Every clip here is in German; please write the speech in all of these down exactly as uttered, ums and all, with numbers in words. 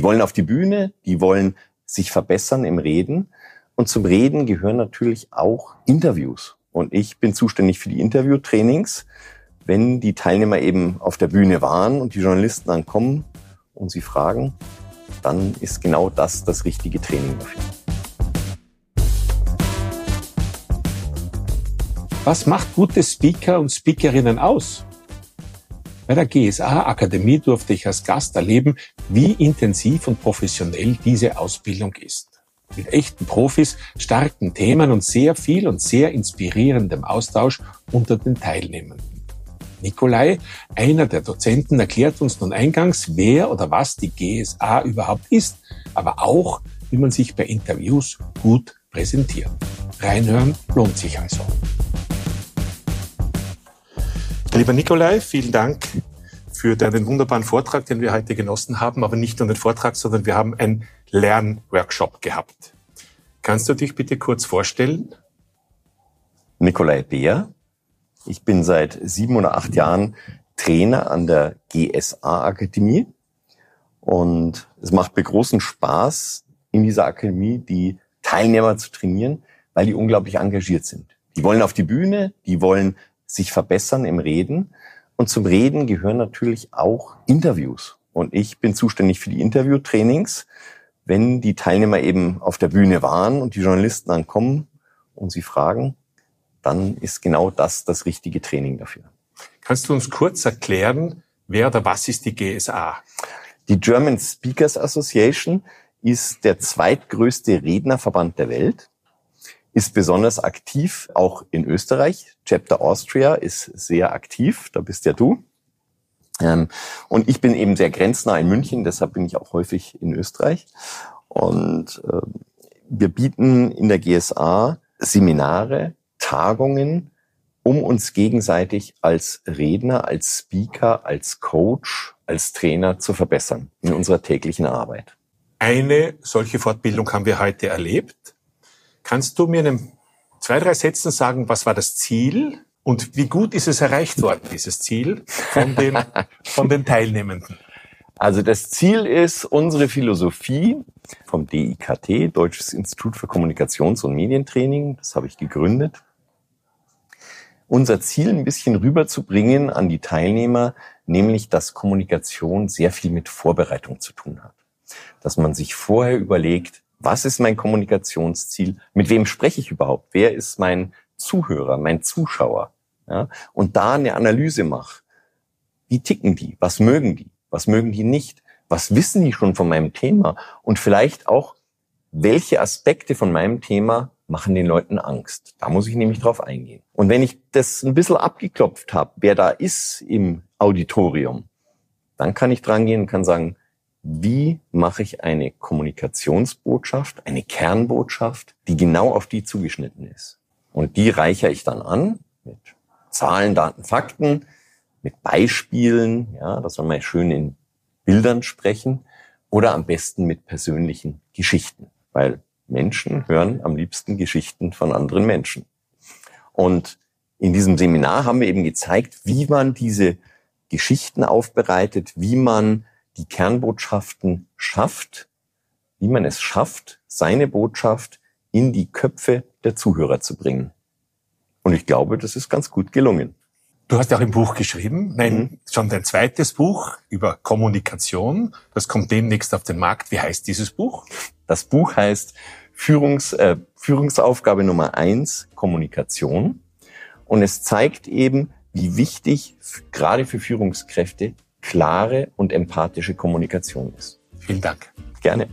Die wollen auf die Bühne, die wollen sich verbessern im Reden. Und zum Reden gehören natürlich auch Interviews. Und ich bin zuständig für die Interviewtrainings. Wenn die Teilnehmer eben auf der Bühne waren und die Journalisten dann kommen und sie fragen, dann ist genau das das richtige Training dafür. Was macht gute Speaker und Speakerinnen aus? Bei der G S A-Akademie durfte ich als Gast erleben, wie intensiv und professionell diese Ausbildung ist. Mit echten Profis, starken Themen und sehr viel und sehr inspirierendem Austausch unter den Teilnehmenden. Nikolai, einer der Dozenten, erklärt uns nun eingangs, wer oder was die G S A überhaupt ist, aber auch, wie man sich bei Interviews gut präsentiert. Reinhören lohnt sich also. Lieber Nikolai, vielen Dank für deinen wunderbaren Vortrag, den wir heute genossen haben, aber nicht nur den Vortrag, sondern wir haben einen Lernworkshop gehabt. Kannst du dich bitte kurz vorstellen? Nikolai Beer. Ich bin seit sieben oder acht Jahren Trainer an der G S A-Akademie und es macht mir großen Spaß, in dieser Akademie die Teilnehmer zu trainieren, weil die unglaublich engagiert sind. Die wollen auf die Bühne, die wollen sich verbessern im Reden. Und zum Reden gehören natürlich auch Interviews. Und ich bin zuständig für die Interviewtrainings. Wenn die Teilnehmer eben auf der Bühne waren und die Journalisten dann kommen und sie fragen, dann ist genau das das richtige Training dafür. Kannst du uns kurz erklären, wer oder was ist die G S A? Die German Speakers Association ist der zweitgrößte Rednerverband der Welt. Ist besonders aktiv, auch in Österreich. Chapter Austria ist sehr aktiv, da bist ja du. Und ich bin eben sehr grenznah in München, deshalb bin ich auch häufig in Österreich. Und wir bieten in der G S A Seminare, Tagungen, um uns gegenseitig als Redner, als Speaker, als Coach, als Trainer zu verbessern in unserer täglichen Arbeit. Eine solche Fortbildung haben wir heute erlebt. Kannst du mir in zwei, drei Sätzen sagen, was war das Ziel und wie gut ist es erreicht worden, dieses Ziel von den, von den Teilnehmenden? Also das Ziel ist unsere Philosophie vom D I K T, Deutsches Institut für Kommunikations- und Medientraining, das habe ich gegründet. Unser Ziel ein bisschen rüberzubringen an die Teilnehmer, nämlich dass Kommunikation sehr viel mit Vorbereitung zu tun hat. Dass man sich vorher überlegt, was ist mein Kommunikationsziel? Mit wem spreche ich überhaupt? Wer ist mein Zuhörer, mein Zuschauer? Ja, und da eine Analyse mache. Wie ticken die? Was mögen die? Was mögen die nicht? Was wissen die schon von meinem Thema? Und vielleicht auch, welche Aspekte von meinem Thema machen den Leuten Angst? Da muss ich nämlich drauf eingehen. Und wenn ich das ein bisschen abgeklopft habe, wer da ist im Auditorium, dann kann ich dran gehen und kann sagen, wie mache ich eine Kommunikationsbotschaft, eine Kernbotschaft, die genau auf die zugeschnitten ist? Und die reichere ich dann an mit Zahlen, Daten, Fakten, mit Beispielen, ja, dass wir mal schön in Bildern sprechen oder am besten mit persönlichen Geschichten, weil Menschen hören am liebsten Geschichten von anderen Menschen. Und in diesem Seminar haben wir eben gezeigt, wie man diese Geschichten aufbereitet, wie man die Kernbotschaften schafft, wie man es schafft, seine Botschaft in die Köpfe der Zuhörer zu bringen. Und ich glaube, das ist ganz gut gelungen. Du hast ja auch ein Buch geschrieben, nein, mhm. schon dein zweites Buch über Kommunikation. Das kommt demnächst auf den Markt. Wie heißt dieses Buch? Das Buch heißt Führungs, äh, Führungsaufgabe Nummer eins, Kommunikation. Und es zeigt eben, wie wichtig gerade für Führungskräfte klare und empathische Kommunikation ist. Vielen Dank. Gerne.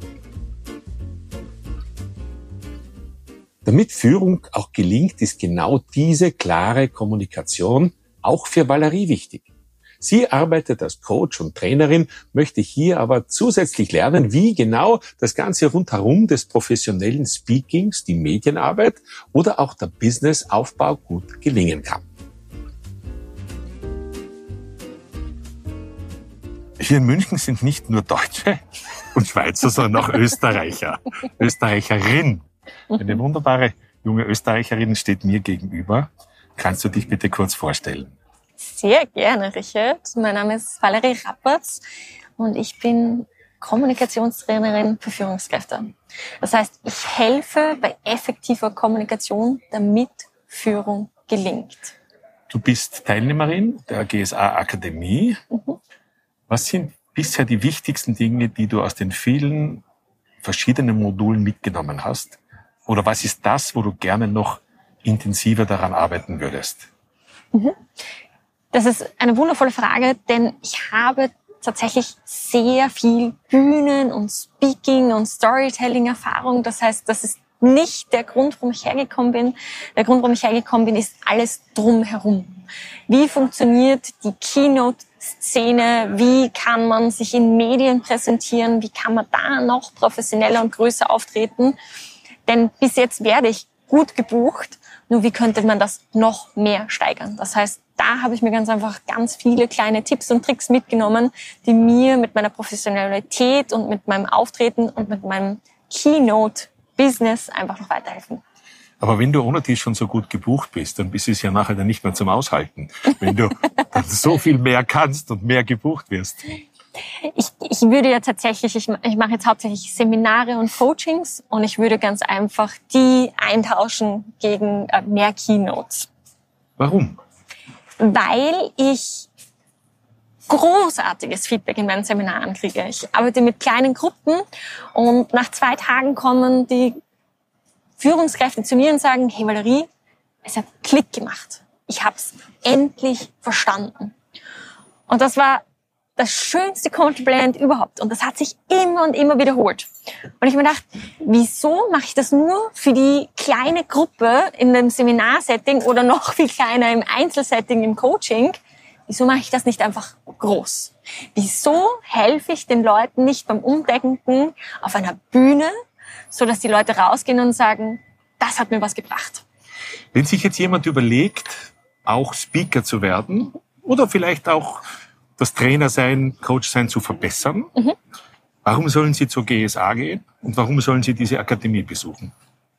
Damit Führung auch gelingt, ist genau diese klare Kommunikation auch für Valerie wichtig. Sie arbeitet als Coach und Trainerin, möchte hier aber zusätzlich lernen, wie genau das Ganze rundherum des professionellen Speakings, die Medienarbeit oder auch der Businessaufbau gut gelingen kann. Hier in München sind nicht nur Deutsche und Schweizer, sondern auch Österreicher. Österreicherin. Eine wunderbare junge Österreicherin steht mir gegenüber. Kannst du dich bitte kurz vorstellen? Sehr gerne, Richard. Mein Name ist Valerie Rappertz und ich bin Kommunikationstrainerin für Führungskräfte. Das heißt, ich helfe bei effektiver Kommunikation, damit Führung gelingt. Du bist Teilnehmerin der G S A Akademie. Mhm. Was sind bisher die wichtigsten Dinge, die du aus den vielen verschiedenen Modulen mitgenommen hast? Oder was ist das, wo du gerne noch intensiver daran arbeiten würdest? Mhm. Das ist eine wundervolle Frage, denn ich habe tatsächlich sehr viel Bühnen- und Speaking- und Storytelling-Erfahrung. Das heißt, das ist nicht der Grund, warum ich hergekommen bin. Der Grund, warum ich hergekommen bin, ist alles drumherum. Wie funktioniert die Keynote-Szene? Wie kann man sich in Medien präsentieren? Wie kann man da noch professioneller und größer auftreten? Denn bis jetzt werde ich gut gebucht. Nur wie könnte man das noch mehr steigern? Das heißt, da habe ich mir ganz einfach ganz viele kleine Tipps und Tricks mitgenommen, die mir mit meiner Professionalität und mit meinem Auftreten und mit meinem Keynote-Business einfach noch weiterhelfen. Aber wenn du ohne dies schon so gut gebucht bist, dann bist es ja nachher dann nicht mehr zum Aushalten. Wenn du dann so viel mehr kannst und mehr gebucht wirst. Ich, ich würde ja tatsächlich, ich, ich mache jetzt hauptsächlich Seminare und Coachings und ich würde ganz einfach die eintauschen gegen äh, mehr Keynotes. Warum? Weil ich großartiges Feedback in meinen Seminaren kriege. Ich arbeite mit kleinen Gruppen und nach zwei Tagen kommen die Führungskräfte zu mir und sagen, hey Valerie, es hat Klick gemacht. Ich habe es endlich verstanden. Und das war das schönste Kompliment überhaupt. Und das hat sich immer und immer wiederholt. Und ich mir gedacht, wieso mache ich das nur für die kleine Gruppe in einem Seminarsetting oder noch viel kleiner im Einzelsetting im Coaching? Wieso mache ich das nicht einfach groß? Wieso helfe ich den Leuten nicht beim Umdenken auf einer Bühne, so dass die Leute rausgehen und sagen, das hat mir was gebracht? Wenn sich jetzt jemand überlegt, auch Speaker zu werden oder vielleicht auch das Trainer sein, Coach sein zu verbessern, mhm. warum sollen Sie zur G S A gehen und warum sollen Sie diese Akademie besuchen?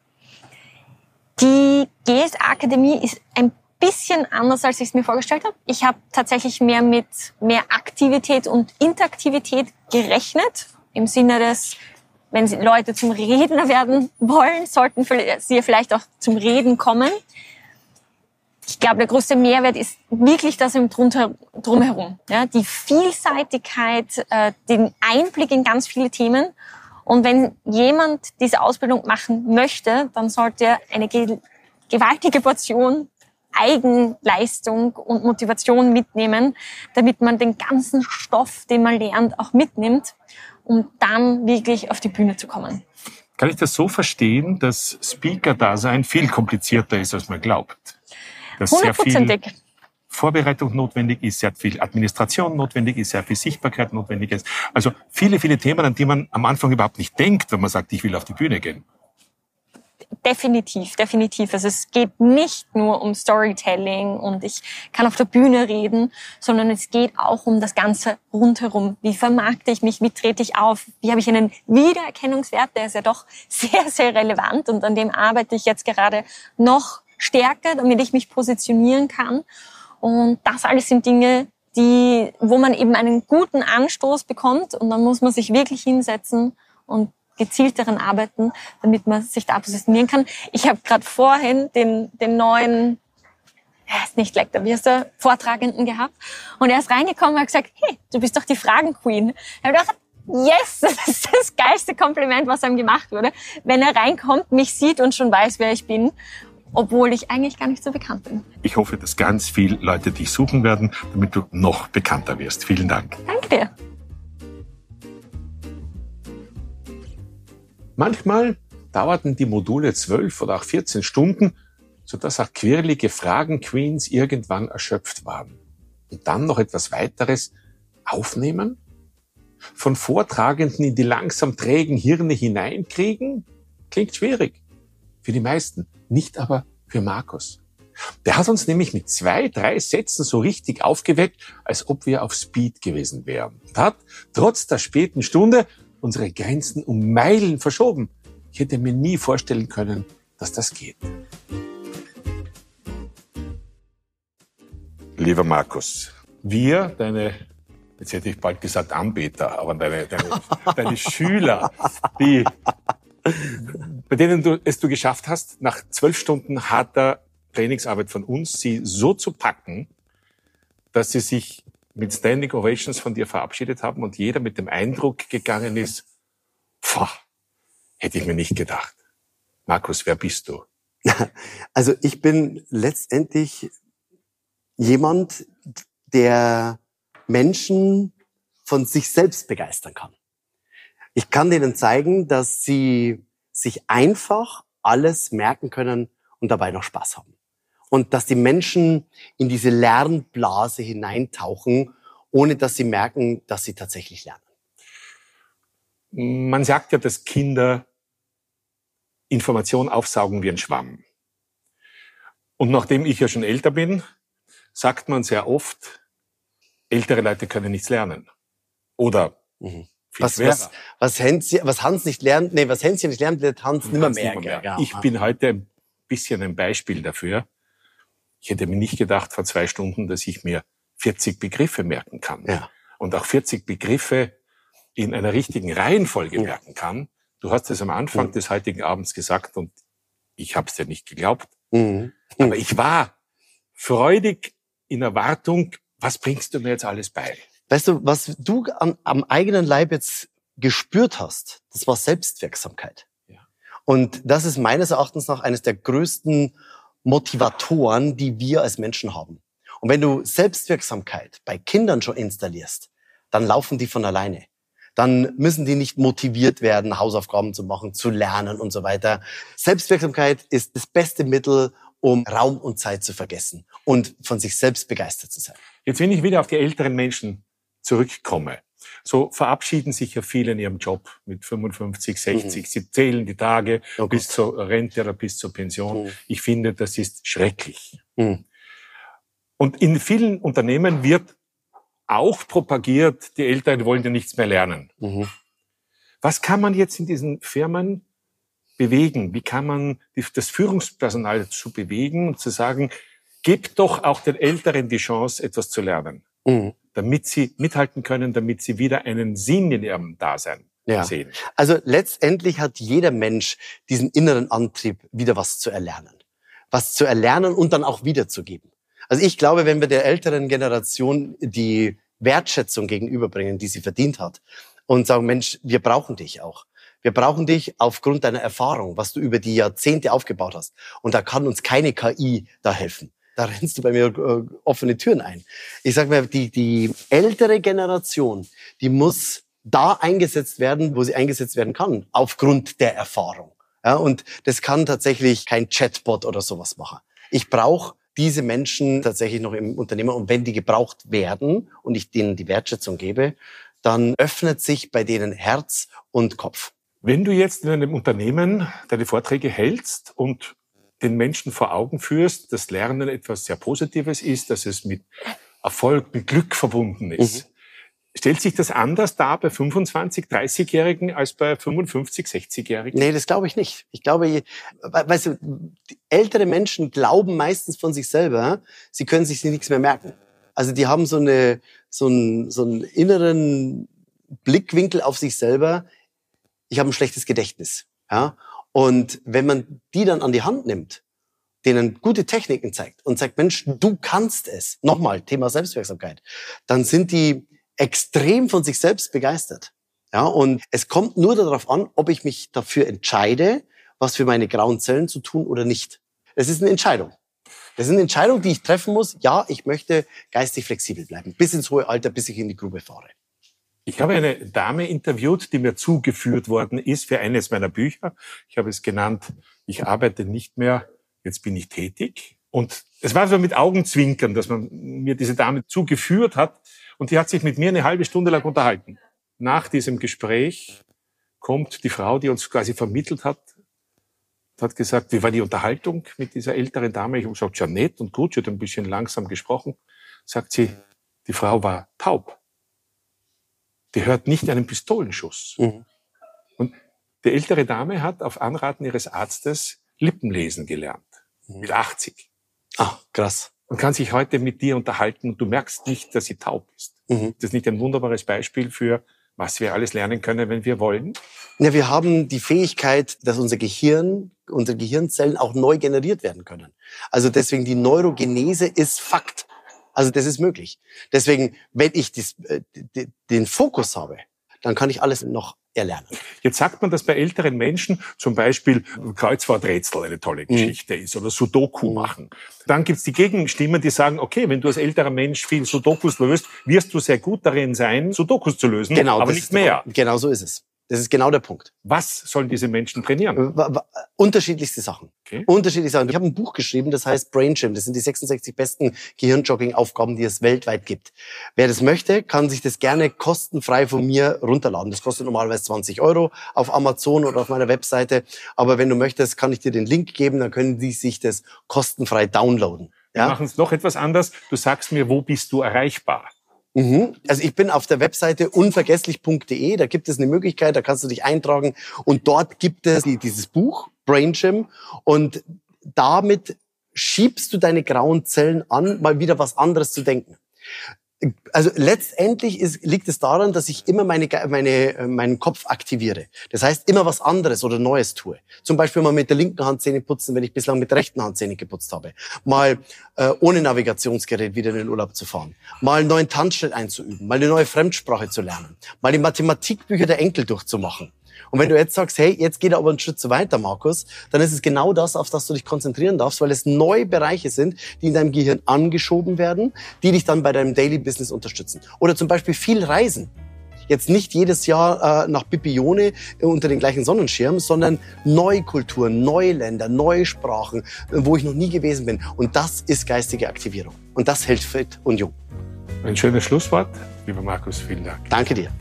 Die G S A Akademie ist ein bisschen anders, als ich es mir vorgestellt habe. Ich habe tatsächlich mehr mit mehr Aktivität und Interaktivität gerechnet, im Sinne des, wenn Sie Leute zum Redner werden wollen, sollten sie vielleicht auch zum Reden kommen. Ich glaube, der größte Mehrwert ist wirklich das im Drumherum. Ja, die Vielseitigkeit, äh, den Einblick in ganz viele Themen. Und wenn jemand diese Ausbildung machen möchte, dann sollte er eine ge- gewaltige Portion Eigenleistung und Motivation mitnehmen, damit man den ganzen Stoff, den man lernt, auch mitnimmt, um dann wirklich auf die Bühne zu kommen. Kann ich das so verstehen, dass Speaker-Dasein viel komplizierter ist, als man glaubt? Dass sehr viel Vorbereitung notwendig ist, sehr viel Administration notwendig ist, sehr viel Sichtbarkeit notwendig ist. Also viele, viele Themen, an die man am Anfang überhaupt nicht denkt, wenn man sagt, ich will auf die Bühne gehen. Definitiv, definitiv. Also es geht nicht nur um Storytelling und ich kann auf der Bühne reden, sondern es geht auch um das Ganze rundherum. Wie vermarkte ich mich? Wie trete ich auf? Wie habe ich einen Wiedererkennungswert? Der ist ja doch sehr, sehr relevant und an dem arbeite ich jetzt gerade noch stärker, damit ich mich positionieren kann. Und das alles sind Dinge, die, wo man eben einen guten Anstoß bekommt und dann muss man sich wirklich hinsetzen und gezielt daran arbeiten, damit man sich da positionieren kann. Ich habe gerade vorhin den, den neuen, er ist nicht Lektor, wie heißt der, Vortragenden gehabt und er ist reingekommen und hat gesagt, hey, du bist doch die Fragen-Queen. Ich habe gedacht, yes, das ist das geilste Kompliment, was einem gemacht wurde, wenn er reinkommt, mich sieht und schon weiß, wer ich bin, obwohl ich eigentlich gar nicht so bekannt bin. Ich hoffe, dass ganz viele Leute dich suchen werden, damit du noch bekannter wirst. Vielen Dank. Danke dir. Manchmal dauerten die Module zwölf oder auch vierzehn Stunden, sodass auch quirlige Fragen-Queens irgendwann erschöpft waren. Und dann noch etwas weiteres aufnehmen? Von Vortragenden in die langsam trägen Hirne hineinkriegen? Klingt schwierig. Für die meisten, nicht aber für Markus. Der hat uns nämlich mit zwei, drei Sätzen so richtig aufgeweckt, als ob wir auf Speed gewesen wären. Und hat, trotz der späten Stunde, unsere Grenzen um Meilen verschoben. Ich hätte mir nie vorstellen können, dass das geht. Lieber Markus, wir, deine jetzt hätte ich bald gesagt Anbeter, aber deine, deine, deine Schüler, die, bei denen du es du geschafft hast, nach zwölf Stunden harter Trainingsarbeit von uns, sie so zu packen, dass sie sich mit Standing Ovations von dir verabschiedet haben und jeder mit dem Eindruck gegangen ist, pfah, hätte ich mir nicht gedacht. Markus, wer bist du? Also ich bin letztendlich jemand, der Menschen von sich selbst begeistern kann. Ich kann denen zeigen, dass sie sich einfach alles merken können und dabei noch Spaß haben. Und dass die Menschen in diese Lernblase hineintauchen, ohne dass sie merken, dass sie tatsächlich lernen. Man sagt ja, dass Kinder Information aufsaugen wie ein Schwamm. Und nachdem ich ja schon älter bin, sagt man sehr oft, ältere Leute können nichts lernen. Oder Mhm. viel Was, schwerer. was, was, Hans, was Hans nicht lernt, nee, was Hänschen nicht lernt, lernt Hans nimmer Hans mehr. nimmer mehr. Ja. Ich bin heute ein bisschen ein Beispiel dafür. Ich hätte mir nicht gedacht vor zwei Stunden, dass ich mir vierzig Begriffe merken kann. Ja. Und auch vierzig Begriffe in einer richtigen Reihenfolge Ja. merken kann. Du hast es am Anfang Mhm. des heutigen Abends gesagt und ich habe es dir nicht geglaubt. Mhm. Aber ich war freudig in Erwartung, was bringst du mir jetzt alles bei? Weißt du, was du am, am eigenen Leib jetzt gespürt hast, das war Selbstwirksamkeit. Ja. Und das ist meines Erachtens nach eines der größten Motivatoren, die wir als Menschen haben. Und wenn du Selbstwirksamkeit bei Kindern schon installierst, dann laufen die von alleine. Dann müssen die nicht motiviert werden, Hausaufgaben zu machen, zu lernen und so weiter. Selbstwirksamkeit ist das beste Mittel, um Raum und Zeit zu vergessen und von sich selbst begeistert zu sein. Jetzt, wenn ich wieder auf die älteren Menschen zurückkomme, so verabschieden sich ja viele in ihrem Job mit fünfundfünfzig, sechzig. Mhm. Sie zählen die Tage Oh bis Gott. zur Rente oder bis zur Pension. Mhm. Ich finde, das ist schrecklich. Mhm. Und in vielen Unternehmen wird auch propagiert, die Älteren wollen ja nichts mehr lernen. Mhm. Was kann man jetzt in diesen Firmen bewegen? Wie kann man die, das Führungspersonal dazu bewegen und zu sagen, gebt doch auch den Älteren die Chance, etwas zu lernen, Mhm. damit sie mithalten können, damit sie wieder einen Sinn in ihrem Dasein Ja. sehen. Also letztendlich hat jeder Mensch diesen inneren Antrieb, wieder was zu erlernen. Was zu erlernen und dann auch wiederzugeben. Also ich glaube, wenn wir der älteren Generation die Wertschätzung gegenüberbringen, die sie verdient hat, und sagen, Mensch, wir brauchen dich auch. Wir brauchen dich aufgrund deiner Erfahrung, was du über die Jahrzehnte aufgebaut hast. Und da kann uns keine K I da helfen. Da rennst du bei mir äh, offene Türen ein. Ich sage mal, die, die ältere Generation, die muss da eingesetzt werden, wo sie eingesetzt werden kann, aufgrund der Erfahrung. Ja, und das kann tatsächlich kein Chatbot oder sowas machen. Ich brauche diese Menschen tatsächlich noch im Unternehmen. Und wenn die gebraucht werden und ich denen die Wertschätzung gebe, dann öffnet sich bei denen Herz und Kopf. Wenn du jetzt in einem Unternehmen deine Vorträge hältst und den Menschen vor Augen führst, dass Lernen etwas sehr Positives ist, dass es mit Erfolg, mit Glück verbunden ist, mhm. stellt sich das anders dar bei fünfundzwanzig-, dreißigjährigen als bei fünfundfünfzig-, sechzigjährigen? Nee, das glaube ich nicht. Ich glaube, weißt du, die ältere Menschen glauben meistens von sich selber, sie können sich nichts mehr merken. Also die haben so eine so einen, so einen inneren Blickwinkel auf sich selber. Ich habe ein schlechtes Gedächtnis. Ja? Und wenn man die dann an die Hand nimmt, denen gute Techniken zeigt und sagt, Mensch, du kannst es, nochmal, Thema Selbstwirksamkeit, dann sind die extrem von sich selbst begeistert. Ja, und es kommt nur darauf an, ob ich mich dafür entscheide, was für meine grauen Zellen zu tun oder nicht. Es ist eine Entscheidung. Das ist eine Entscheidung, die ich treffen muss. Ja, ich möchte geistig flexibel bleiben, bis ins hohe Alter, bis ich in die Grube fahre. Ich habe eine Dame interviewt, die mir zugeführt worden ist für eines meiner Bücher. Ich habe es genannt, ich arbeite nicht mehr, jetzt bin ich tätig. Und es war so mit Augenzwinkern, dass man mir diese Dame zugeführt hat. Und die hat sich mit mir eine halbe Stunde lang unterhalten. Nach diesem Gespräch kommt die Frau, die uns quasi vermittelt hat, hat gesagt, wie war die Unterhaltung mit dieser älteren Dame? Ich habe gesagt, ja nett und gut, sie hat ein bisschen langsam gesprochen. Sagt sie, die Frau war taub. Die hört nicht einen Pistolenschuss. Mhm. Und die ältere Dame hat auf Anraten ihres Arztes Lippenlesen gelernt. Mhm. Mit achtzig. Ah, krass. Und kann sich heute mit dir unterhalten und du merkst nicht, dass sie taub ist. Mhm. Ist das nicht ein wunderbares Beispiel für, was wir alles lernen können, wenn wir wollen? Ja, wir haben die Fähigkeit, dass unser Gehirn, unsere Gehirnzellen auch neu generiert werden können. Also deswegen die Neurogenese ist Fakt. Also das ist möglich. Deswegen, wenn ich dies, äh, den Fokus habe, dann kann ich alles noch erlernen. Jetzt sagt man, dass bei älteren Menschen zum Beispiel Kreuzworträtsel eine tolle Geschichte mhm. ist oder Sudoku mhm. machen. Dann gibt's die Gegenstimmen, die sagen, okay, wenn du als älterer Mensch viel Sudokus löst, wirst du sehr gut darin sein, Sudokus zu lösen, genau, aber nicht mehr. Genau so ist es. Das ist genau der Punkt. Was sollen diese Menschen trainieren? Unterschiedlichste Sachen. Okay. Unterschiedliche Sachen. Ich habe ein Buch geschrieben, das heißt Brain Gym. Das sind die sechsundsechzig besten Gehirnjogging-Aufgaben, die es weltweit gibt. Wer das möchte, kann sich das gerne kostenfrei von mir runterladen. Das kostet normalerweise zwanzig Euro auf Amazon oder auf meiner Webseite. Aber wenn du möchtest, kann ich dir den Link geben, dann können die sich das kostenfrei downloaden. Ja? Wir machen es noch etwas anders. Du sagst mir, wo bist du erreichbar? Mhm. Also ich bin auf der Webseite unvergesslich punkt de, da gibt es eine Möglichkeit, da kannst du dich eintragen und dort gibt es dieses Buch, Brain Gym, und damit schiebst du deine grauen Zellen an, mal wieder was anderes zu denken. Also letztendlich ist, liegt es daran, dass ich immer meine, meine, meinen Kopf aktiviere. Das heißt, immer was anderes oder Neues tue. Zum Beispiel mal mit der linken Hand Zähne putzen, wenn ich bislang mit der rechten Hand Zähne geputzt habe. Mal äh, ohne Navigationsgerät wieder in den Urlaub zu fahren. Mal einen neuen Tanzschritt einzuüben. Mal eine neue Fremdsprache zu lernen. Mal die Mathematikbücher der Enkel durchzumachen. Und wenn du jetzt sagst, hey, jetzt geht er aber einen Schritt zu weiter, Markus, dann ist es genau das, auf das du dich konzentrieren darfst, weil es neue Bereiche sind, die in deinem Gehirn angeschoben werden, die dich dann bei deinem Daily Business unterstützen. Oder zum Beispiel viel Reisen. Jetzt nicht jedes Jahr äh, nach Bibione äh, unter den gleichen Sonnenschirm, sondern neue Kulturen, neue Länder, neue Sprachen, äh, wo ich noch nie gewesen bin. Und das ist geistige Aktivierung. Und das hält fit und jung. Ein schönes Schlusswort, lieber Markus, vielen Dank. Danke dir.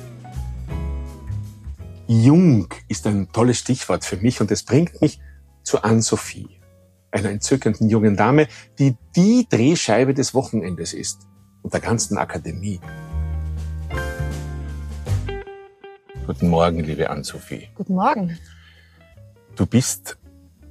Jung ist ein tolles Stichwort für mich und es bringt mich zu Ann-Sophie, einer entzückenden jungen Dame, die die Drehscheibe des Wochenendes ist und der ganzen Akademie. Guten Morgen, liebe Ann-Sophie. Guten Morgen. Du bist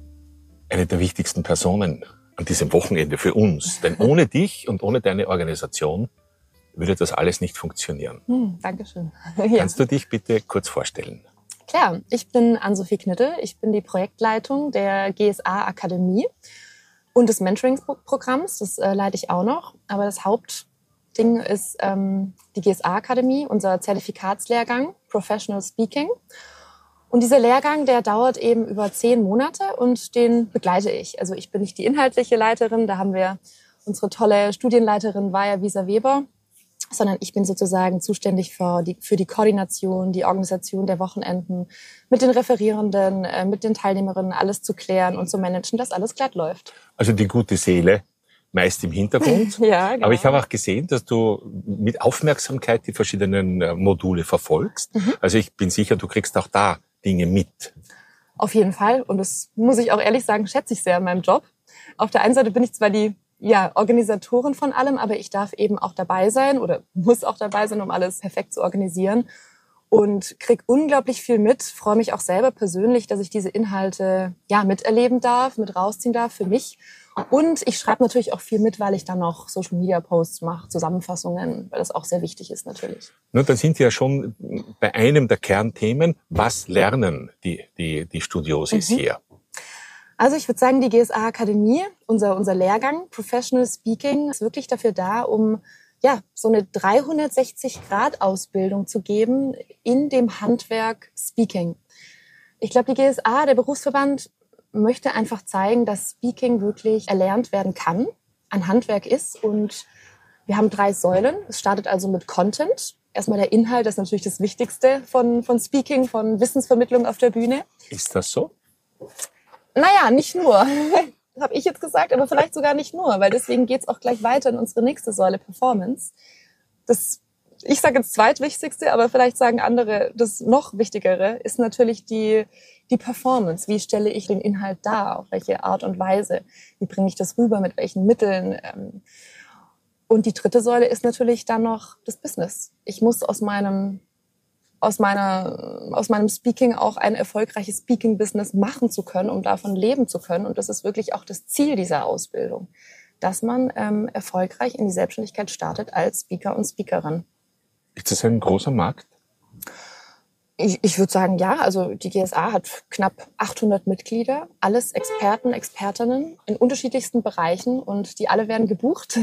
eine der wichtigsten Personen an diesem Wochenende für uns, denn ohne dich und ohne deine Organisation würde das alles nicht funktionieren. Hm, Dankeschön. Ja. Kannst du dich bitte kurz vorstellen? Klar, ich bin Ann-Sophie Knittel. Ich bin die Projektleitung der G S A-Akademie und des Mentoring-Programms. Das äh, leite ich auch noch. Aber das Hauptding ist ähm, die G S A-Akademie, unser Zertifikatslehrgang Professional Speaking. Und dieser Lehrgang, der dauert eben über zehn Monate und den begleite ich. Also ich bin nicht die inhaltliche Leiterin, da haben wir unsere tolle Studienleiterin Vaja Wieser-Weber, sondern ich bin sozusagen zuständig für die, für die Koordination, die Organisation der Wochenenden, mit den Referierenden, äh, mit den Teilnehmerinnen alles zu klären und zu managen, dass alles glatt läuft. Also die gute Seele, meist im Hintergrund. Ja, genau. Aber ich habe auch gesehen, dass du mit Aufmerksamkeit die verschiedenen äh, Module verfolgst. Mhm. Also ich bin sicher, du kriegst auch da Dinge mit. Auf jeden Fall. Und das muss ich auch ehrlich sagen, schätze ich sehr in meinem Job. Auf der einen Seite bin ich zwar die ja, Organisatorin von allem, aber ich darf eben auch dabei sein oder muss auch dabei sein, um alles perfekt zu organisieren und krieg unglaublich viel mit. Freue mich auch selber persönlich, dass ich diese Inhalte ja miterleben darf, mit rausziehen darf für mich. Und ich schreibe natürlich auch viel mit, weil ich dann noch Social-Media-Posts mache, Zusammenfassungen, weil das auch sehr wichtig ist natürlich. Nun, dann sind wir ja schon bei einem der Kernthemen. Was lernen die, die, die Studiosis mhm. hier? Also ich würde sagen, die G S A-Akademie, unser, unser Lehrgang Professional Speaking, ist wirklich dafür da, um ja so eine dreihundertsechzig Grad Ausbildung zu geben in dem Handwerk Speaking. Ich glaube, die G S A, der Berufsverband, möchte einfach zeigen, dass Speaking wirklich erlernt werden kann, ein Handwerk ist. Und wir haben drei Säulen. Es startet also mit Content. Erstmal der Inhalt, das ist natürlich das Wichtigste von, von Speaking, von Wissensvermittlung auf der Bühne. Ist das so? Naja, nicht nur. Das habe ich jetzt gesagt, aber vielleicht sogar nicht nur, weil deswegen geht's auch gleich weiter in unsere nächste Säule Performance. Das, ich sage jetzt zweitwichtigste, aber vielleicht sagen andere, das noch Wichtigere ist natürlich die, die Performance. Wie stelle ich den Inhalt dar? Auf welche Art und Weise? Wie bringe ich das rüber? Mit welchen Mitteln? Und die dritte Säule ist natürlich dann noch das Business. Ich muss aus meinem aus meiner, aus meinem Speaking auch ein erfolgreiches Speaking-Business machen zu können, um davon leben zu können. Und das ist wirklich auch das Ziel dieser Ausbildung. dass man ähm, erfolgreich in die Selbstständigkeit startet als Speaker und Speakerin. Ist das ein großer Markt? Ich, ich würde sagen, ja. Also die G S A hat knapp achthundert Mitglieder, alles Experten, Expertinnen in unterschiedlichsten Bereichen und die alle werden gebucht.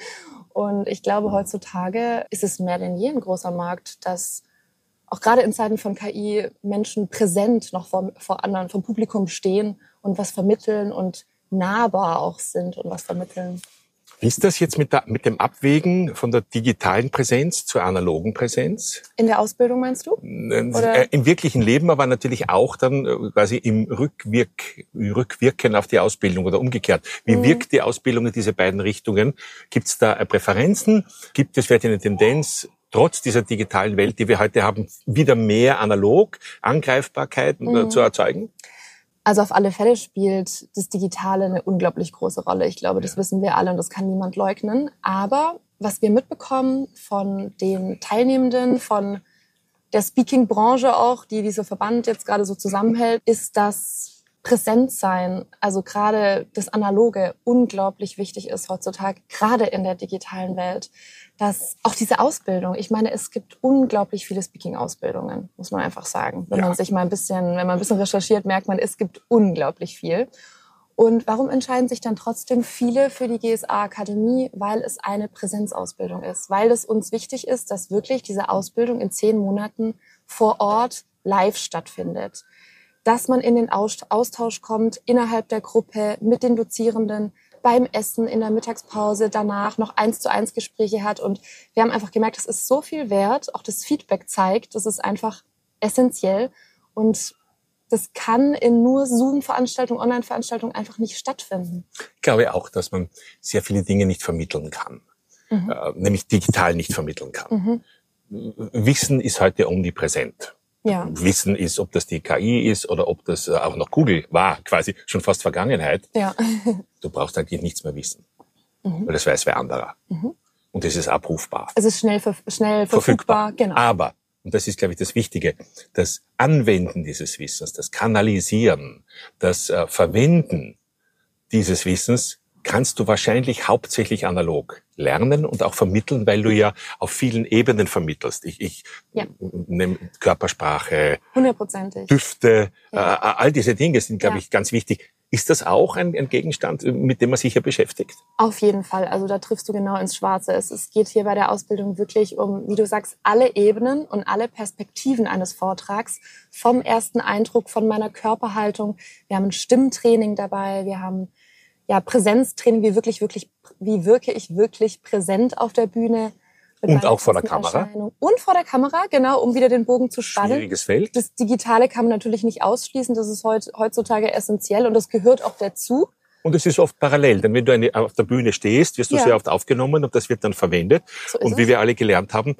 Und ich glaube, heutzutage ist es mehr denn je ein großer Markt, dass auch gerade in Zeiten von K I Menschen präsent noch vor, vor anderen, vom Publikum stehen und was vermitteln und nahbar auch sind und was vermitteln. Wie ist das jetzt mit, der, mit dem Abwägen von der digitalen Präsenz zur analogen Präsenz? In der Ausbildung meinst du? Oder? Im wirklichen Leben, aber natürlich auch dann quasi im Rückwirk, Rückwirken auf die Ausbildung oder umgekehrt. Wie mhm. wirkt die Ausbildung in diese beiden Richtungen? Gibt es da Präferenzen? Gibt es vielleicht eine Tendenz, trotz dieser digitalen Welt, die wir heute haben, wieder mehr analog Angreifbarkeit mhm. zu erzeugen? Also auf alle Fälle spielt das Digitale eine unglaublich große Rolle. Ich glaube, das ja. wissen wir alle und das kann niemand leugnen. Aber was wir mitbekommen von den Teilnehmenden, von der Speaking-Branche auch, die dieser Verband jetzt gerade so zusammenhält, ist, dass Präsenzsein, also gerade das Analoge, unglaublich wichtig ist heutzutage, gerade in der digitalen Welt. Dass auch diese Ausbildung, ich meine, es gibt unglaublich viele Speaking-Ausbildungen, muss man einfach sagen. Wenn ja. man sich mal ein bisschen, wenn man ein bisschen recherchiert, merkt man, es gibt unglaublich viel. Und warum entscheiden sich dann trotzdem viele für die G S A-Akademie? Weil es eine Präsenzausbildung ist. Weil es uns wichtig ist, dass wirklich diese Ausbildung in zehn Monaten vor Ort live stattfindet. Dass man in den Austausch kommt, innerhalb der Gruppe, mit den Dozierenden, beim Essen, in der Mittagspause, danach noch eins zu eins Gespräche hat. Und wir haben einfach gemerkt, das ist so viel wert. Auch das Feedback zeigt, das ist einfach essentiell. Und das kann in nur Zoom-Veranstaltungen, Online-Veranstaltungen einfach nicht stattfinden. Ich glaube auch, dass man sehr viele Dinge nicht vermitteln kann. Mhm. Äh, nämlich digital nicht vermitteln kann. Mhm. Wissen ist heute omnipräsent. Ja. Wissen ist, ob das die K I ist oder ob das auch noch Google war, quasi schon fast Vergangenheit. Ja. Du brauchst eigentlich nichts mehr wissen, mhm. weil das weiß wer anderer. Mhm. Und es ist abrufbar. Es ist schnell, ver- schnell verfügbar. verfügbar. Genau. Aber, und das ist, glaube ich, das Wichtige, das Anwenden dieses Wissens, das Kanalisieren, das äh, Verwenden dieses Wissens kannst du wahrscheinlich hauptsächlich analog lernen und auch vermitteln, weil du ja auf vielen Ebenen vermittelst. Ich, ich ja. nehme Körpersprache, hundertprozentig. Düfte, ja. äh, all diese Dinge sind, glaube ja. ich, ganz wichtig. Ist das auch ein, ein Gegenstand, mit dem man sich hier beschäftigt? Auf jeden Fall. Also da triffst du genau ins Schwarze. Es, es geht hier bei der Ausbildung wirklich um, wie du sagst, alle Ebenen und alle Perspektiven eines Vortrags. Vom ersten Eindruck, von meiner Körperhaltung. Wir haben ein Stimmtraining dabei. Wir haben ja Präsenztraining. Wie wirklich, wirklich, wie wirke ich wirklich präsent auf der Bühne? Und auch vor der Kamera. Und vor der Kamera, genau, um wieder den Bogen zu spannen. Schwieriges Feld. Das Digitale kann man natürlich nicht ausschließen. Das ist heutzutage essentiell und das gehört auch dazu. Und es ist oft parallel, denn wenn du eine, auf der Bühne stehst, wirst du ja. sehr oft aufgenommen und das wird dann verwendet. So und wie es. wir alle gelernt haben,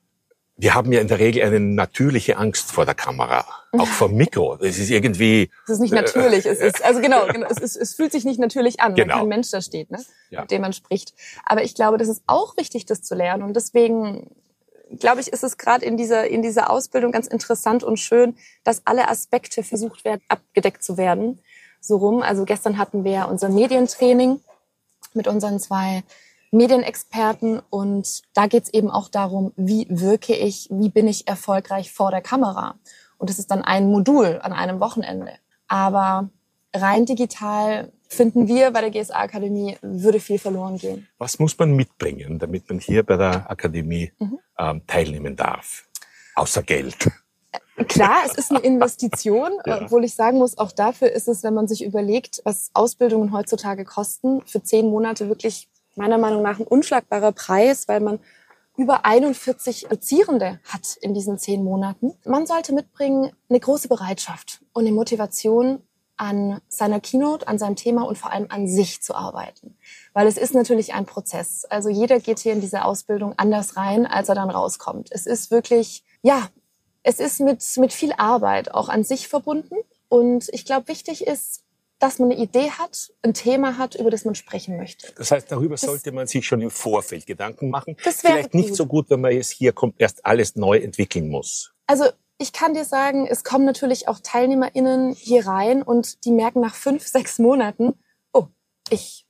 wir haben ja in der Regel eine natürliche Angst vor der Kamera, auch vor dem Mikro. Das ist irgendwie... Das ist nicht natürlich. Es ist, also genau, genau es, ist, es fühlt sich nicht natürlich an, genau. wenn kein Mensch da steht, ne, ja. mit dem man spricht. Aber ich glaube, das ist auch wichtig, das zu lernen. Und deswegen, glaube ich, ist es gerade in dieser, in dieser Ausbildung ganz interessant und schön, dass alle Aspekte versucht werden, abgedeckt zu werden. So rum. Also gestern hatten wir unser Medientraining mit unseren zwei Medienexperten und da geht's eben auch darum, wie wirke ich, wie bin ich erfolgreich vor der Kamera. Und das ist dann ein Modul an einem Wochenende. Aber rein digital finden wir bei der G S A-Akademie, würde viel verloren gehen. Was muss man mitbringen, damit man hier bei der Akademie mhm. ähm, teilnehmen darf? Außer Geld. Klar, es ist eine Investition, ja. obwohl ich sagen muss, auch dafür ist es, wenn man sich überlegt, was Ausbildungen heutzutage kosten, für zehn Monate wirklich meiner Meinung nach ein unschlagbarer Preis, weil man über einundvierzig Dozierende hat in diesen zehn Monaten. Man sollte mitbringen eine große Bereitschaft und eine Motivation, an seiner Keynote, an seinem Thema und vor allem an sich zu arbeiten. Weil es ist natürlich ein Prozess. Also jeder geht hier in diese Ausbildung anders rein, als er dann rauskommt. Es ist wirklich, ja, es ist mit, mit viel Arbeit auch an sich verbunden. Und ich glaube, wichtig ist, dass man eine Idee hat, ein Thema hat, über das man sprechen möchte. Das heißt, darüber das, sollte man sich schon im Vorfeld Gedanken machen. Das wäre Vielleicht nicht gut. so gut, wenn man es hier kommt, erst alles neu entwickeln muss. Also ich kann dir sagen, es kommen natürlich auch TeilnehmerInnen hier rein und die merken nach fünf, sechs Monaten, oh, ich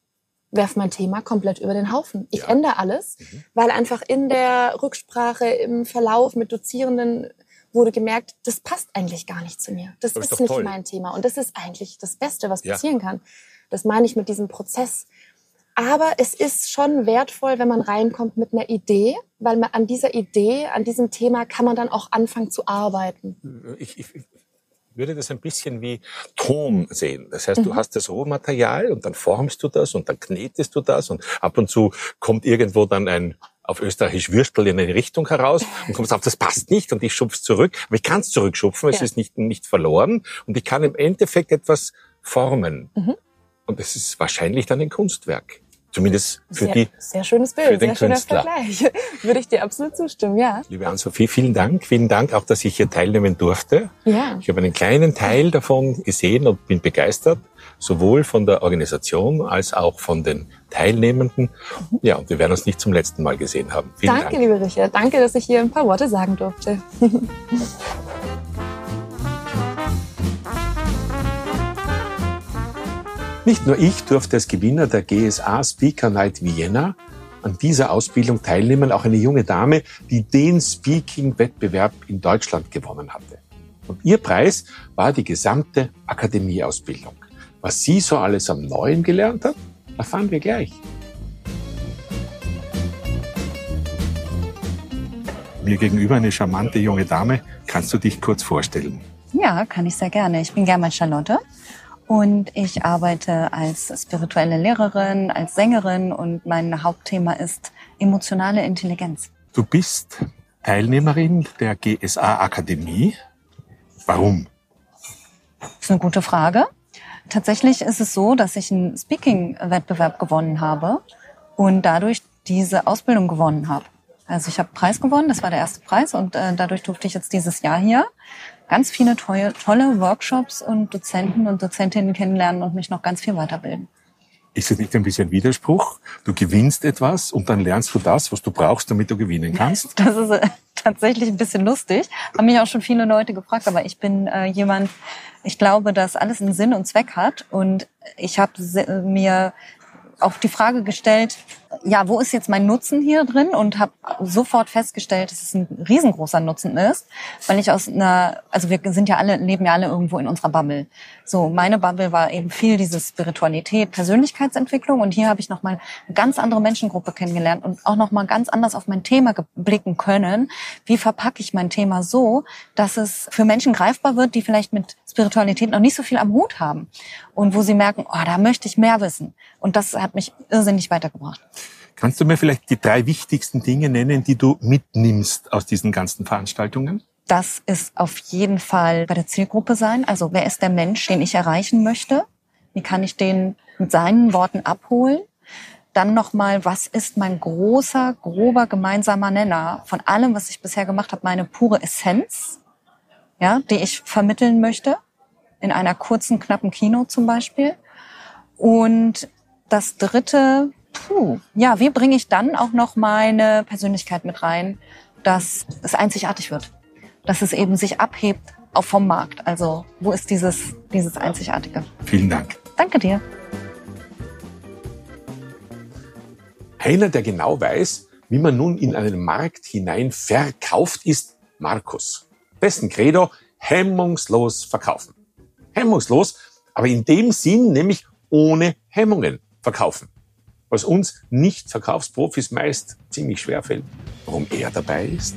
werf mein Thema komplett über den Haufen. Ich Ja. ändere alles, Mhm. weil einfach in der Rücksprache, im Verlauf mit Dozierenden wurde gemerkt, das passt eigentlich gar nicht zu mir. Das Das ist ist doch nicht toll. mein Thema. Und das ist eigentlich das Beste, was Ja. passieren kann. Das meine ich mit diesem Prozess. Aber es ist schon wertvoll, wenn man reinkommt mit einer Idee, weil man an dieser Idee, an diesem Thema kann man dann auch anfangen zu arbeiten. Ich, ich, ich würde das ein bisschen wie Ton sehen. Das heißt, du hast das Rohmaterial und dann formst du das und dann knetest du das und ab und zu kommt irgendwo dann ein, auf Österreichisch Würstel in eine Richtung heraus und kommst auf, das passt nicht und ich schub's zurück. Aber ich kann es zurückschupfen, es Ja. ist nicht, nicht verloren und ich kann im Endeffekt etwas formen. Mhm. Und das ist wahrscheinlich dann ein Kunstwerk. Zumindest für Sehr, die, sehr schönes Bild, für den sehr schöner Künstler. Vergleich. Würde ich dir absolut zustimmen, ja. liebe Ann-Sophie, vielen Dank. Vielen Dank auch, dass ich hier teilnehmen durfte. Ja. Ich habe einen kleinen Teil davon gesehen und bin begeistert, sowohl von der Organisation als auch von den Teilnehmenden. Ja, und wir werden uns nicht zum letzten Mal gesehen haben. Vielen Danke, Dank. liebe Richard. Danke, dass ich hier ein paar Worte sagen durfte. Nicht nur ich durfte als Gewinner der G S A Speaker Night Vienna an dieser Ausbildung teilnehmen, auch eine junge Dame, die den Speaking-Wettbewerb in Deutschland gewonnen hatte. Und ihr Preis war die gesamte Akademieausbildung. Was sie so alles am Neuen gelernt hat, erfahren wir gleich. Mir gegenüber eine charmante junge Dame. Kannst du dich kurz vorstellen? Ja, kann ich sehr gerne. Ich bin German Charlotte und ich arbeite als spirituelle Lehrerin, als Sängerin und mein Hauptthema ist emotionale Intelligenz. Du bist Teilnehmerin der G S A Akademie. Warum? Das ist eine gute Frage. Tatsächlich ist es so, dass ich einen Speaking-Wettbewerb gewonnen habe und dadurch diese Ausbildung gewonnen habe. Also ich habe einen Preis gewonnen, das war der erste Preis und äh, dadurch durfte ich jetzt dieses Jahr hier ganz viele tolle, tolle Workshops und Dozenten und Dozentinnen kennenlernen und mich noch ganz viel weiterbilden. Ist es nicht ein bisschen Widerspruch? Du gewinnst etwas und dann lernst du das, was du brauchst, damit du gewinnen kannst? Das ist äh, tatsächlich ein bisschen lustig. Haben mich auch schon viele Leute gefragt, aber ich bin äh, jemand, ich glaube, dass alles einen Sinn und Zweck hat und ich habe mir auch die Frage gestellt, ja, wo ist jetzt mein Nutzen hier drin? Und habe sofort festgestellt, dass es ein riesengroßer Nutzen ist, weil ich aus einer, also wir sind ja alle, leben ja alle irgendwo in unserer Bubble. So, meine Bubble war eben viel diese Spiritualität, Persönlichkeitsentwicklung und hier habe ich nochmal eine ganz andere Menschengruppe kennengelernt und auch nochmal ganz anders auf mein Thema blicken können. Wie verpacke ich mein Thema so, dass es für Menschen greifbar wird, die vielleicht mit Spiritualität noch nicht so viel am Hut haben und wo sie merken, oh, da möchte ich mehr wissen. Und das hat mich irrsinnig weitergebracht. Kannst du mir vielleicht die drei wichtigsten Dinge nennen, die du mitnimmst aus diesen ganzen Veranstaltungen? Das ist auf jeden Fall bei der Zielgruppe sein. Also wer ist der Mensch, den ich erreichen möchte? Wie kann ich den mit seinen Worten abholen? Dann nochmal, was ist mein großer, grober gemeinsamer Nenner von allem, was ich bisher gemacht habe, meine pure Essenz, ja, die ich vermitteln möchte, in einer kurzen, knappen Keynote zum Beispiel. Und das dritte, puh, ja, wie bringe ich dann auch noch meine Persönlichkeit mit rein, dass es einzigartig wird, dass es eben sich abhebt auch vom Markt. Also wo ist dieses, dieses Einzigartige? Vielen Dank. Danke dir. Einer, der genau weiß, wie man nun in einen Markt hinein verkauft, ist Markus. Dessen Credo, hemmungslos verkaufen. Hemmungslos, aber in dem Sinn nämlich ohne Hemmungen verkaufen. Was uns Nicht-Verkaufsprofis meist ziemlich schwer fällt. Warum er dabei ist?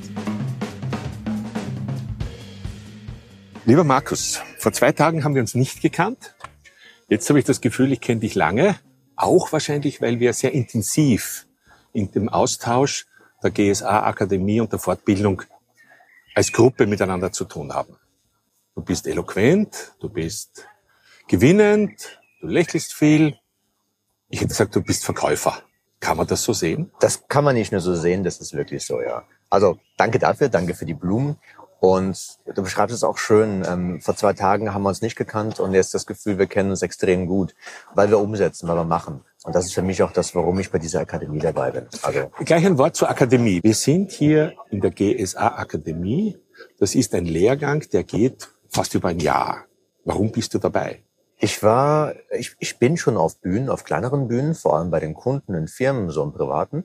Lieber Markus, vor zwei Tagen haben wir uns nicht gekannt. Jetzt habe ich das Gefühl, ich kenne dich lange. Auch wahrscheinlich, weil wir sehr intensiv in dem Austausch der G S A Akademie und der Fortbildung als Gruppe miteinander zu tun haben. Du bist eloquent, du bist gewinnend, du lächelst viel. Ich hätte gesagt, du bist Verkäufer. Kann man das so sehen? Das kann man nicht nur so sehen, das ist wirklich so, ja. Also danke dafür, danke für die Blumen. Und du beschreibst es auch schön. Ähm, vor zwei Tagen haben wir uns nicht gekannt und jetzt das Gefühl, wir kennen uns extrem gut, weil wir umsetzen, weil wir machen. Und das ist für mich auch das, warum ich bei dieser Akademie dabei bin. Also gleich ein Wort zur Akademie. Wir sind hier in der G S A Akademie. Das ist ein Lehrgang, der geht fast über ein Jahr. Warum bist du dabei? Ich war, ich, ich bin schon auf Bühnen, auf kleineren Bühnen, vor allem bei den Kunden in Firmen, so im Privaten.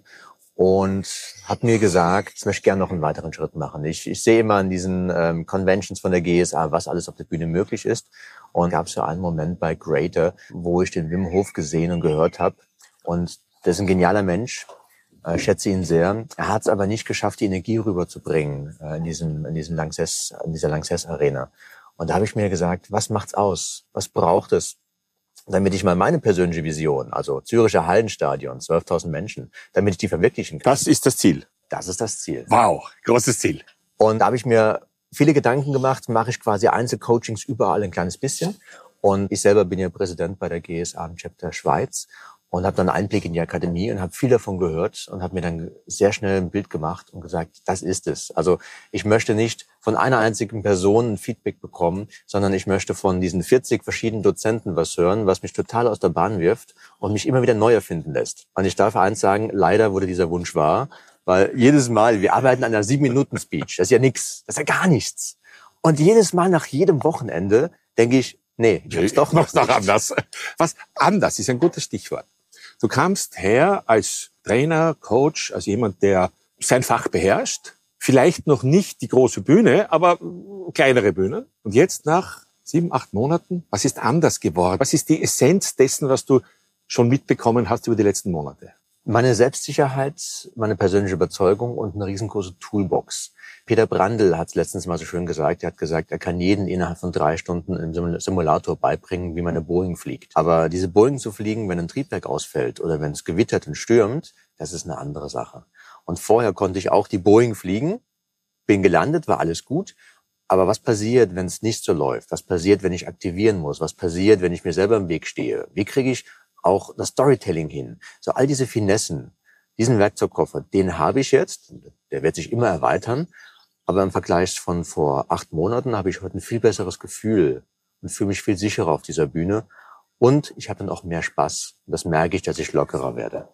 Und habe mir gesagt, ich möchte gerne noch einen weiteren Schritt machen. Ich, ich sehe immer an diesen ähm, Conventions von der G S A, was alles auf der Bühne möglich ist. Und gab es ja einen Moment bei Greater, wo ich den Wim Hof gesehen und gehört habe. Und der ist ein genialer Mensch. Ich schätze ihn sehr. Er hat es aber nicht geschafft, die Energie rüberzubringen äh, in diesem, in diesem Lanxess, in dieser Lanxess Arena. Und da habe ich mir gesagt, was macht's aus? Was braucht es? Damit ich mal meine persönliche Vision, also Züricher Hallenstadion, zwölftausend Menschen, damit ich die verwirklichen kann. Das ist das Ziel. Das ist das Ziel. Wow, großes Ziel. Und da habe ich mir viele Gedanken gemacht, mache ich quasi Einzelcoachings überall ein kleines bisschen. Und ich selber bin ja Präsident bei der G S A im Chapter Schweiz und habe dann Einblick in die Akademie und habe viel davon gehört und habe mir dann sehr schnell ein Bild gemacht und gesagt, das ist es. Also ich möchte nicht von einer einzigen Person ein Feedback bekommen, sondern ich möchte von diesen vierzig verschiedenen Dozenten was hören, was mich total aus der Bahn wirft und mich immer wieder neu erfinden lässt. Und ich darf eins sagen, leider wurde dieser Wunsch wahr, weil jedes Mal, wir arbeiten an einer sieben-Minuten-Speech, das ist ja nichts, das ist ja gar nichts. Und jedes Mal nach jedem Wochenende denke ich, nee, ich hab's doch noch, noch anders. Was anders ist ein gutes Stichwort. Du kamst her als Trainer, Coach, als jemand, der sein Fach beherrscht. Vielleicht noch nicht die große Bühne, aber kleinere Bühnen. Und jetzt nach sieben, acht Monaten, was ist anders geworden? Was ist die Essenz dessen, was du schon mitbekommen hast über die letzten Monate? Meine Selbstsicherheit, meine persönliche Überzeugung und eine riesengroße Toolbox. Peter Brandl hat es letztens mal so schön gesagt. Er hat gesagt, er kann jeden innerhalb von drei Stunden im Simulator beibringen, wie man eine Boeing fliegt. Aber diese Boeing zu fliegen, wenn ein Triebwerk ausfällt oder wenn es gewittert und stürmt, das ist eine andere Sache. Und vorher konnte ich auch die Boeing fliegen, bin gelandet, war alles gut. Aber was passiert, wenn es nicht so läuft? Was passiert, wenn ich aktivieren muss? Was passiert, wenn ich mir selber im Weg stehe? Wie kriege ich auch das Storytelling hin? So all diese Finessen, diesen Werkzeugkoffer, den habe ich jetzt. Der wird sich immer erweitern. Aber im Vergleich von vor acht Monaten habe ich heute ein viel besseres Gefühl und fühle mich viel sicherer auf dieser Bühne. Und ich habe dann auch mehr Spaß. Und das merke ich, dass ich lockerer werde.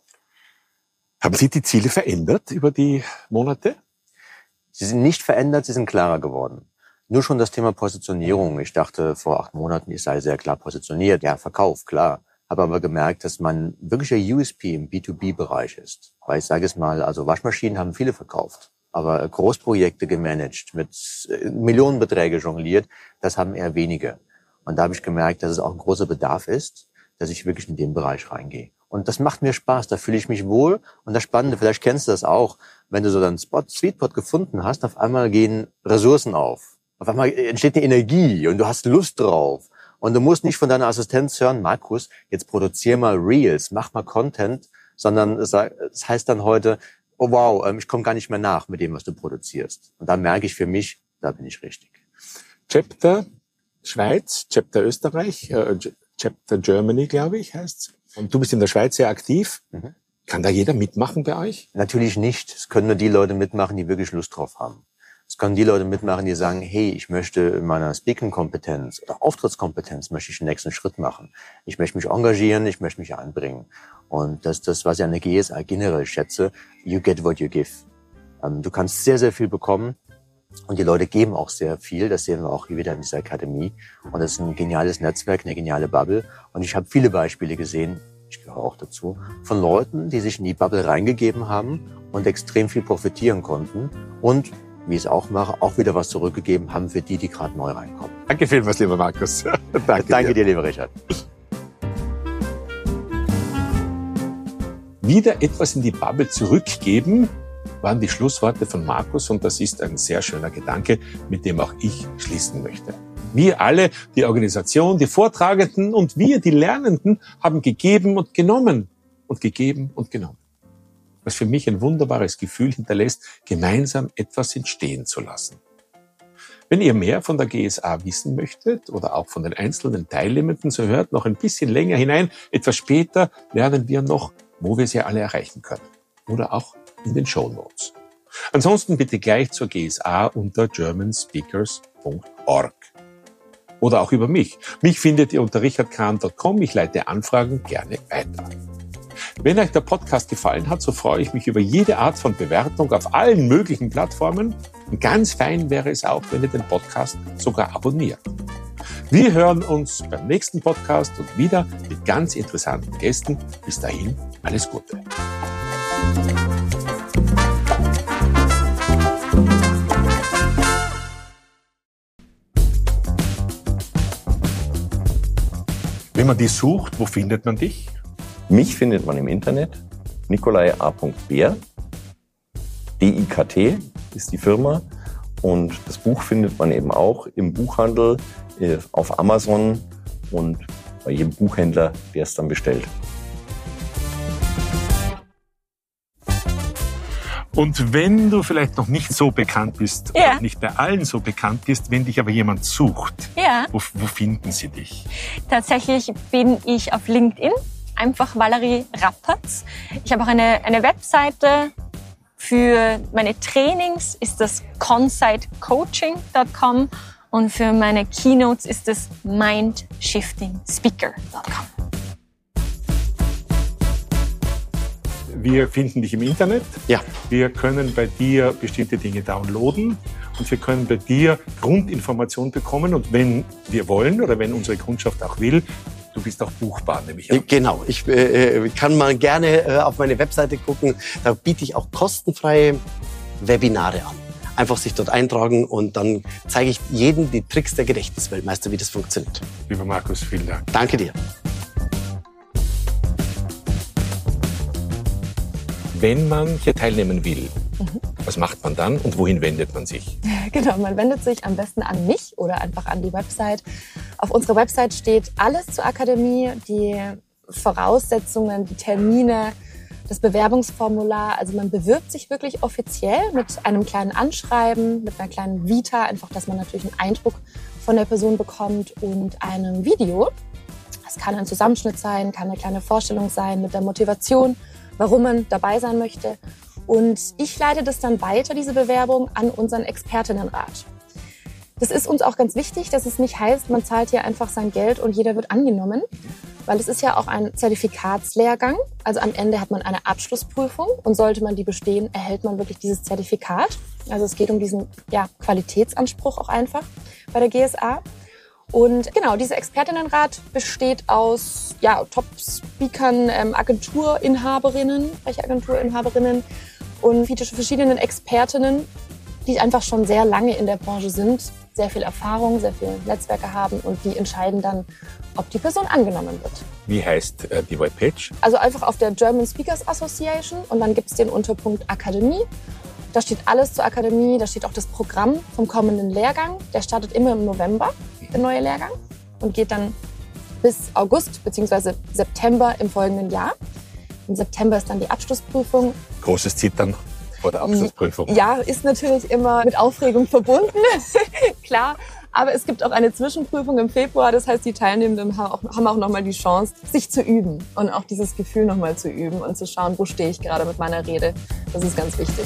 Haben sich die Ziele verändert über die Monate? Sie sind nicht verändert, sie sind klarer geworden. Nur schon das Thema Positionierung. Ich dachte vor acht Monaten, ich sei sehr klar positioniert. Ja, Verkauf, klar. Habe aber gemerkt, dass mein wirklicher U S P im B zwei B-Bereich ist. Weil ich sage es mal, also Waschmaschinen haben viele verkauft. Aber Großprojekte gemanagt, mit Millionenbeträge jongliert, das haben eher wenige. Und da habe ich gemerkt, dass es auch ein großer Bedarf ist, dass ich wirklich in den Bereich reingehe. Und das macht mir Spaß, da fühle ich mich wohl. Und das Spannende, vielleicht kennst du das auch, wenn du so deinen Spot, Sweetpot gefunden hast, auf einmal gehen Ressourcen auf. Auf einmal entsteht eine Energie und du hast Lust drauf. Und du musst nicht von deiner Assistenz hören, Markus, jetzt produzier mal Reels, mach mal Content, sondern es heißt dann heute, oh wow, ich komme gar nicht mehr nach mit dem, was du produzierst. Und da merke ich für mich, da bin ich richtig. Chapter Schweiz, Chapter Österreich, äh, Chapter Germany, glaube ich, heißt's. Und du bist in der Schweiz sehr aktiv. Mhm. Kann da jeder mitmachen bei euch? Natürlich nicht. Es können nur die Leute mitmachen, die wirklich Lust drauf haben. Es können die Leute mitmachen, die sagen, hey, ich möchte in meiner Speaking-Kompetenz oder Auftrittskompetenz möchte ich den nächsten Schritt machen. Ich möchte mich engagieren, ich möchte mich einbringen. Und das ist das, was ich an der G S A generell schätze. You get what you give. Du kannst sehr, sehr viel bekommen. Und die Leute geben auch sehr viel. Das sehen wir auch hier wieder in dieser Akademie. Und das ist ein geniales Netzwerk, eine geniale Bubble. Und ich habe viele Beispiele gesehen, ich gehöre auch dazu, von Leuten, die sich in die Bubble reingegeben haben und extrem viel profitieren konnten. Und wie ich es auch mache, auch wieder was zurückgegeben haben für die, die gerade neu reinkommen. Danke vielmals, lieber Markus. Danke, Danke dir, lieber Richard. Wieder etwas in die Bubble zurückgeben, waren die Schlussworte von Markus und das ist ein sehr schöner Gedanke, mit dem auch ich schließen möchte. Wir alle, die Organisation, die Vortragenden und wir, die Lernenden, haben gegeben und genommen und gegeben und genommen. Was für mich ein wunderbares Gefühl hinterlässt, gemeinsam etwas entstehen zu lassen. Wenn ihr mehr von der G S A wissen möchtet oder auch von den einzelnen Teilnehmenden, so hört noch ein bisschen länger hinein. Etwas später lernen wir noch, wo wir sie alle erreichen können. Oder auch in den Shownotes. Ansonsten bitte gleich zur G S A unter german speakers punkt org. Oder auch über mich. Mich findet ihr unter richard kahn punkt com. Ich leite Anfragen gerne weiter. Wenn euch der Podcast gefallen hat, so freue ich mich über jede Art von Bewertung auf allen möglichen Plattformen. Und ganz fein wäre es auch, wenn ihr den Podcast sogar abonniert. Wir hören uns beim nächsten Podcast und wieder mit ganz interessanten Gästen. Bis dahin, alles Gute. Wenn man dich sucht, wo findet man dich? Mich findet man im Internet, Nikolai A. Bär. D I K T ist die Firma. Und das Buch findet man eben auch im Buchhandel, auf Amazon und bei jedem Buchhändler, der es dann bestellt. Und wenn du vielleicht noch nicht so bekannt bist, Ja. oder nicht bei allen so bekannt bist, wenn dich aber jemand sucht, Ja. wo, wo finden sie dich? Tatsächlich bin ich auf LinkedIn, einfach Valerie Rappertz. Ich habe auch eine, eine Webseite. Für meine Trainings ist das consite coaching dot com und für meine Keynotes ist es mind shifting speaker dot com. Wir finden dich im Internet. Ja. Wir können bei dir bestimmte Dinge downloaden und wir können bei dir Grundinformationen bekommen. Und wenn wir wollen oder wenn unsere Kundschaft auch will, du bist auch buchbar, nämlich auch. Genau, ich äh, kann mal gerne äh, auf meine Webseite gucken. Da biete ich auch kostenfreie Webinare an. Einfach sich dort eintragen und dann zeige ich jedem die Tricks der Gedächtnisweltmeister, wie das funktioniert. Lieber Markus, vielen Dank. Danke dir. Wenn man hier teilnehmen will, was macht man dann und wohin wendet man sich? Genau, man wendet sich am besten an mich oder einfach an die Website. Auf unserer Website steht alles zur Akademie, die Voraussetzungen, die Termine, das Bewerbungsformular. Also man bewirbt sich wirklich offiziell mit einem kleinen Anschreiben, mit einer kleinen Vita, einfach, dass man natürlich einen Eindruck von der Person bekommt und einem Video. Das kann ein Zusammenschnitt sein, kann eine kleine Vorstellung sein mit der Motivation, warum man dabei sein möchte. Und ich leite das dann weiter, diese Bewerbung, an unseren Expertinnenrat. Das ist uns auch ganz wichtig, dass es nicht heißt, man zahlt hier einfach sein Geld und jeder wird angenommen. Weil es ist ja auch ein Zertifikatslehrgang. Also am Ende hat man eine Abschlussprüfung und sollte man die bestehen, erhält man wirklich dieses Zertifikat. Also es geht um diesen ja, Qualitätsanspruch auch einfach bei der G S A. Und genau, dieser Expertinnenrat besteht aus ja, Top-Speakern, ähm, Agenturinhaberinnen, Sprecheragenturinhaberinnen und verschiedenen Expertinnen, die einfach schon sehr lange in der Branche sind, sehr viel Erfahrung, sehr viele Netzwerke haben und die entscheiden dann, ob die Person angenommen wird. Wie heißt äh, die Webpage? Also einfach auf der German Speakers Association und dann gibt es den Unterpunkt Akademie. Da steht alles zur Akademie, da steht auch das Programm vom kommenden Lehrgang. Der startet immer im November, der neue Lehrgang, und geht dann bis August bzw. September im folgenden Jahr. Im September ist dann die Abschlussprüfung. Großes Zittern vor der Abschlussprüfung. Ja, ist natürlich immer mit Aufregung verbunden, klar. Aber es gibt auch eine Zwischenprüfung im Februar. Das heißt, die Teilnehmenden haben auch, haben auch nochmal die Chance, sich zu üben und auch dieses Gefühl nochmal zu üben und zu schauen, wo stehe ich gerade mit meiner Rede. Das ist ganz wichtig.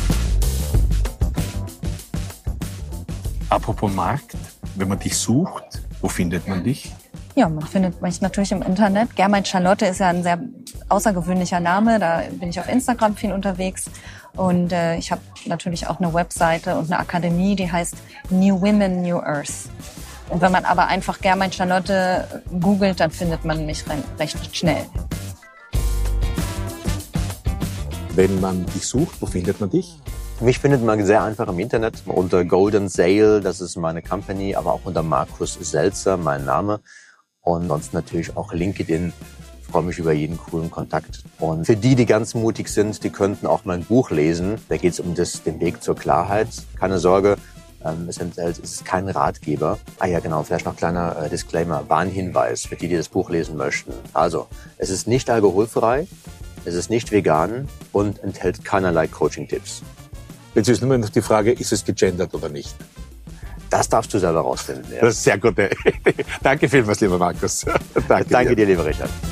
Apropos Markt, wenn man dich sucht, wo findet man dich? Ja, man findet mich natürlich im Internet. Germain Charlotte ist ja ein sehr außergewöhnlicher Name. Da bin ich auf Instagram viel unterwegs. Und äh, ich habe natürlich auch eine Webseite und eine Akademie, die heißt New Women, New Earth. Und wenn man aber einfach Germain Charlotte googelt, dann findet man mich re- recht schnell. Wenn man dich sucht, wo findet man dich? Mich findet man sehr einfach im Internet unter Golden Sale, das ist meine Company, aber auch unter Markus Selzer, mein Name. Und sonst natürlich auch LinkedIn. Ich freue mich über jeden coolen Kontakt. Und für die, die ganz mutig sind, die könnten auch mein Buch lesen. Da geht es um das, den Weg zur Klarheit. Keine Sorge, ähm, es, enthält, es ist kein Ratgeber. Ah ja, genau, vielleicht noch kleiner äh, Disclaimer, Warnhinweis für die, die das Buch lesen möchten. Also, es ist nicht alkoholfrei, es ist nicht vegan und enthält keinerlei Coaching-Tipps. Jetzt ist nur noch die Frage, ist es gegendert oder nicht? Das darfst du selber rausfinden. Ja. Das ist sehr gut. Danke vielmals, lieber Markus. Danke, Danke dir. dir, lieber Richard.